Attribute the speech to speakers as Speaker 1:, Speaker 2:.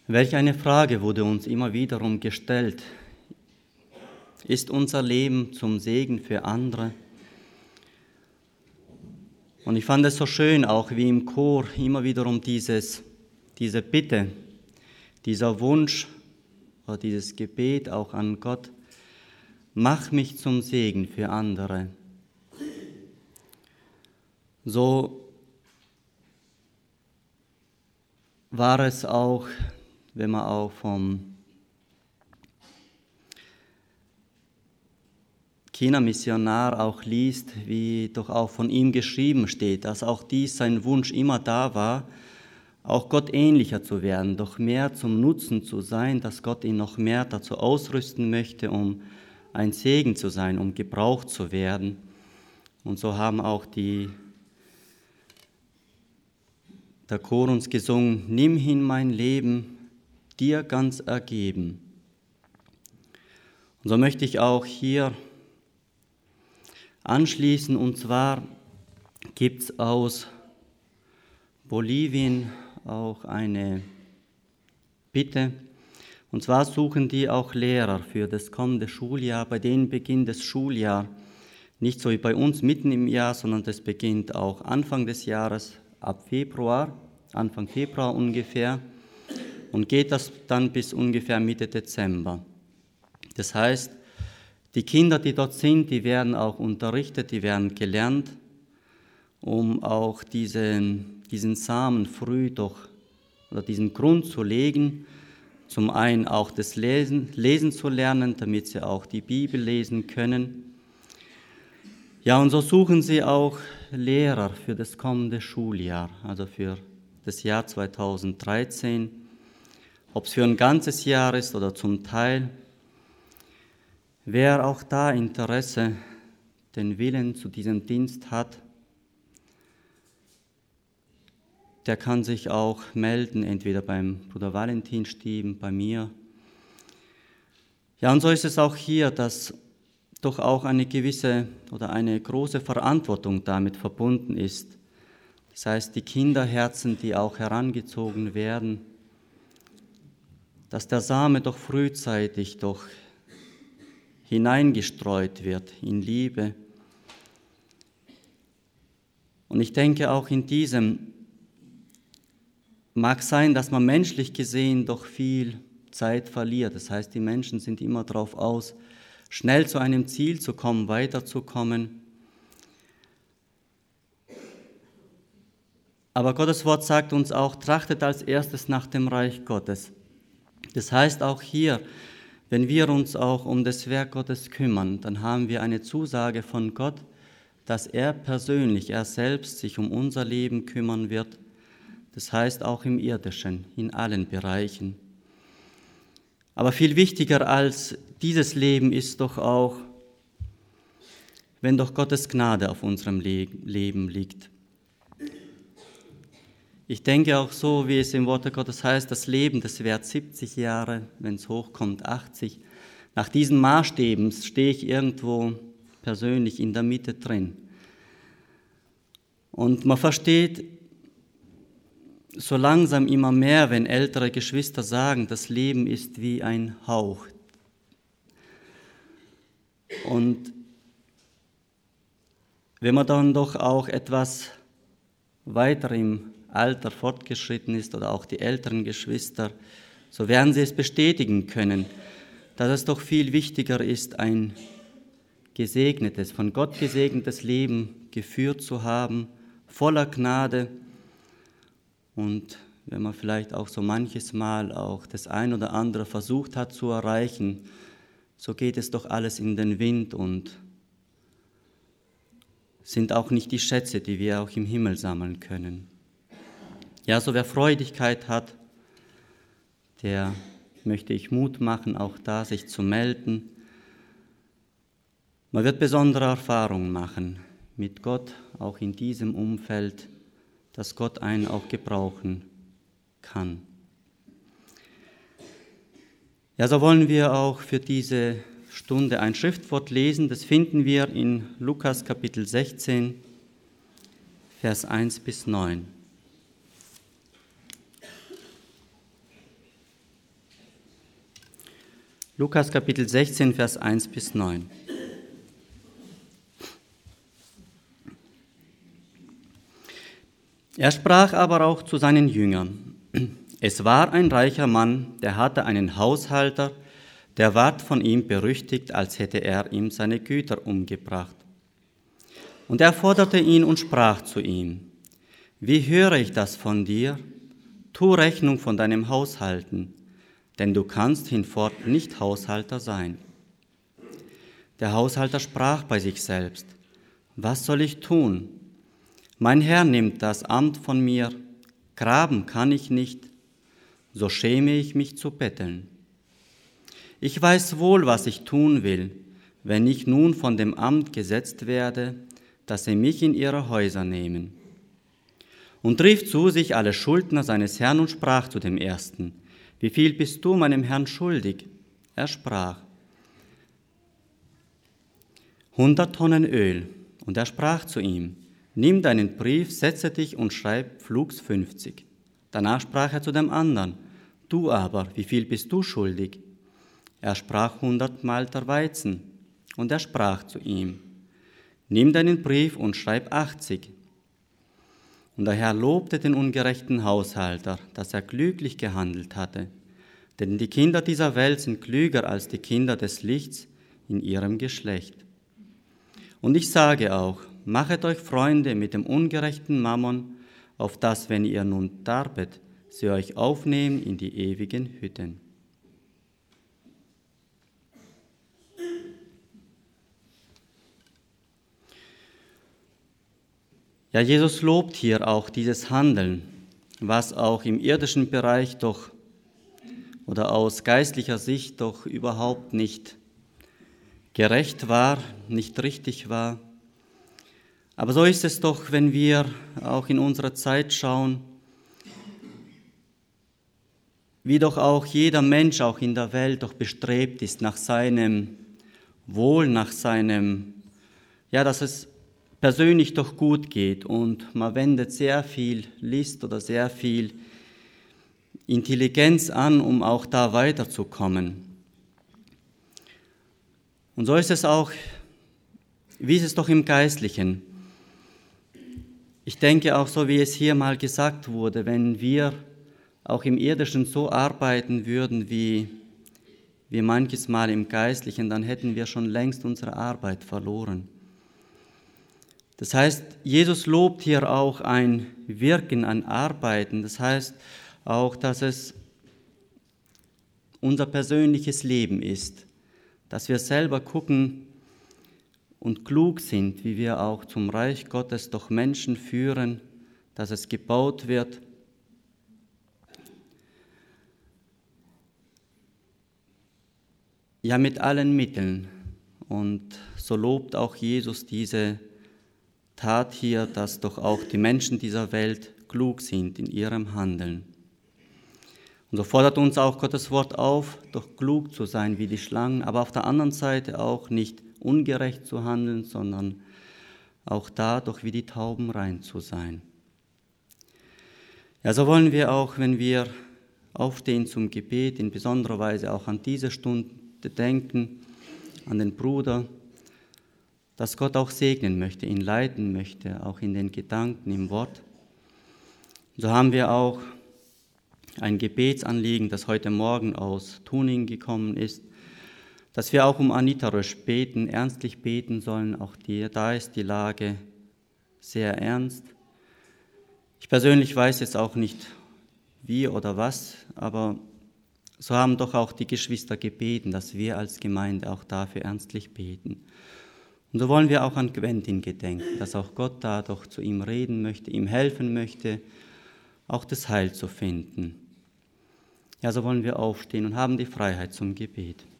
Speaker 1: Welch eine Frage wurde uns immer wiederum gestellt. Ist unser Leben zum Segen für andere? Und ich fand es so schön, auch wie im Chor immer wiederum diese Bitte, dieser Wunsch oder dieses Gebet auch an Gott, mach mich zum Segen für andere. So war es auch, wenn man auch vom China-Missionar auch liest, wie doch auch von ihm geschrieben steht, dass auch dies sein Wunsch immer da war, auch Gott ähnlicher zu werden, doch mehr zum Nutzen zu sein, dass Gott ihn noch mehr dazu ausrüsten möchte, um ein Segen zu sein, um gebraucht zu werden. Und so haben auch der Chor uns gesungen, nimm hin mein Leben, dir ganz ergeben. Und so möchte ich auch hier anschließen, und zwar gibt es aus Bolivien auch eine Bitte, und zwar suchen die auch Lehrer für das kommende Schuljahr. Bei denen beginnt das Schuljahr nicht so wie bei uns mitten im Jahr, sondern das beginnt auch Anfang des Jahres, ab Februar, Anfang Februar ungefähr, und geht das dann bis ungefähr Mitte Dezember. Das heißt, die Kinder, die dort sind, die werden auch unterrichtet, die werden gelernt, um auch diesen Samen früh oder diesen Grund zu legen, zum einen auch das Lesen zu lernen, damit sie auch die Bibel lesen können. Ja, und so suchen sie auch Lehrer für das kommende Schuljahr, also für das Jahr 2013, ob es für ein ganzes Jahr ist oder zum Teil. Wer auch da Interesse, den Willen zu diesem Dienst hat, der kann sich auch melden, entweder beim Bruder Valentin Stieben, bei mir. Ja, und so ist es auch hier, dass doch auch eine gewisse oder eine große Verantwortung damit verbunden ist. Das heißt, die Kinderherzen, die auch herangezogen werden, dass der Same doch frühzeitig doch hineingestreut wird in Liebe. Und ich denke, auch in diesem mag sein, dass man menschlich gesehen doch viel Zeit verliert. Das heißt, die Menschen sind immer darauf aus, schnell zu einem Ziel zu kommen, weiterzukommen. Aber Gottes Wort sagt uns auch, trachtet als erstes nach dem Reich Gottes. Das heißt auch hier, wenn wir uns auch um das Werk Gottes kümmern, dann haben wir eine Zusage von Gott, dass er persönlich, er selbst sich um unser Leben kümmern wird. Das heißt auch im Irdischen, in allen Bereichen. Aber viel wichtiger als dieses Leben ist doch auch, wenn doch Gottes Gnade auf unserem Leben liegt. Ich denke auch so, wie es im Wort Gottes heißt, das Leben, das währt 70 Jahre, wenn es hochkommt 80. Nach diesen Maßstäben stehe ich irgendwo persönlich in der Mitte drin. Und man versteht so langsam immer mehr, wenn ältere Geschwister sagen, das Leben ist wie ein Hauch. Und wenn man dann doch auch etwas weiter im Alter fortgeschritten ist oder auch die älteren Geschwister, so werden sie es bestätigen können, dass es doch viel wichtiger ist, ein gesegnetes, von Gott gesegnetes Leben geführt zu haben, voller Gnade. Und wenn man vielleicht auch so manches Mal auch das ein oder andere versucht hat zu erreichen, so geht es doch alles in den Wind und sind auch nicht die Schätze, die wir auch im Himmel sammeln können. Ja, so wer Freudigkeit hat, der möchte ich Mut machen, auch da sich zu melden. Man wird besondere Erfahrungen machen mit Gott, auch in diesem Umfeld, dass Gott einen auch gebrauchen kann. Ja, so wollen wir auch für diese Stunde ein Schriftwort lesen. Das finden wir in Lukas Kapitel 16, Vers 1 bis 9. Lukas Kapitel 16, Vers 1 bis 9. Er sprach aber auch zu seinen Jüngern: Es war ein reicher Mann, der hatte einen Haushalter, der ward von ihm berüchtigt, als hätte er ihm seine Güter umgebracht. Und er forderte ihn und sprach zu ihm: Wie höre ich das von dir? Tu Rechnung von deinem Haushalten, denn du kannst hinfort nicht Haushalter sein. Der Haushalter sprach bei sich selbst: Was soll ich tun? Mein Herr nimmt das Amt von mir, graben kann ich nicht, so schäme ich mich zu betteln. Ich weiß wohl, was ich tun will, wenn ich nun von dem Amt gesetzt werde, dass sie mich in ihre Häuser nehmen. Und rief zu sich alle Schuldner seines Herrn und sprach zu dem Ersten: Wie viel bist du meinem Herrn schuldig? Er sprach: 100 Tonnen Öl. Und er sprach zu ihm: Nimm deinen Brief, setze dich und schreib flugs 50. Danach sprach er zu dem anderen: Du aber, wie viel bist du schuldig? Er sprach 100 Malter Weizen. Und er sprach zu ihm: Nimm deinen Brief und schreib 80. Und der Herr lobte den ungerechten Haushalter, dass er klüglich gehandelt hatte. Denn die Kinder dieser Welt sind klüger als die Kinder des Lichts in ihrem Geschlecht. Und ich sage auch: Machet euch Freunde mit dem ungerechten Mammon, auf dass, wenn ihr nun darbet, sie euch aufnehmen in die ewigen Hütten. Ja, Jesus lobt hier auch dieses Handeln, was auch im irdischen Bereich doch oder aus geistlicher Sicht doch überhaupt nicht gerecht war, nicht richtig war. Aber so ist es doch, wenn wir auch in unserer Zeit schauen, wie doch auch jeder Mensch auch in der Welt doch bestrebt ist nach seinem Wohl, nach seinem, ja, dass es persönlich doch gut geht, und man wendet sehr viel List oder sehr viel Intelligenz an, um auch da weiterzukommen. Und so ist es auch, wie ist es doch im Geistlichen? Ich denke auch, so wie es hier mal gesagt wurde, wenn wir auch im Irdischen so arbeiten würden wie manches Mal im Geistlichen, dann hätten wir schon längst unsere Arbeit verloren. Das heißt, Jesus lobt hier auch ein Wirken, ein Arbeiten. Das heißt auch, dass es unser persönliches Leben ist, dass wir selber gucken und klug sind, wie wir auch zum Reich Gottes doch Menschen führen, dass es gebaut wird. Ja, mit allen Mitteln. Und so lobt auch Jesus diese Tat hier, dass doch auch die Menschen dieser Welt klug sind in ihrem Handeln. Und so fordert uns auch Gottes Wort auf, doch klug zu sein wie die Schlangen, aber auf der anderen Seite auch nicht ungerecht zu handeln, sondern auch da doch wie die Tauben rein zu sein. Ja, so wollen wir auch, wenn wir aufstehen zum Gebet, in besonderer Weise auch an diese Stunde denken, an den Bruder, dass Gott auch segnen möchte, ihn leiten möchte, auch in den Gedanken, im Wort. So haben wir auch ein Gebetsanliegen, das heute Morgen aus Tuning gekommen ist, dass wir auch um Anita Rösch beten, ernstlich beten sollen. Auch da ist die Lage sehr ernst. Ich persönlich weiß jetzt auch nicht, wie oder was, aber so haben doch auch die Geschwister gebeten, dass wir als Gemeinde auch dafür ernstlich beten. Und so wollen wir auch an Quentin gedenken, dass auch Gott da doch zu ihm reden möchte, ihm helfen möchte, auch das Heil zu finden. Ja, so wollen wir aufstehen und haben die Freiheit zum Gebet.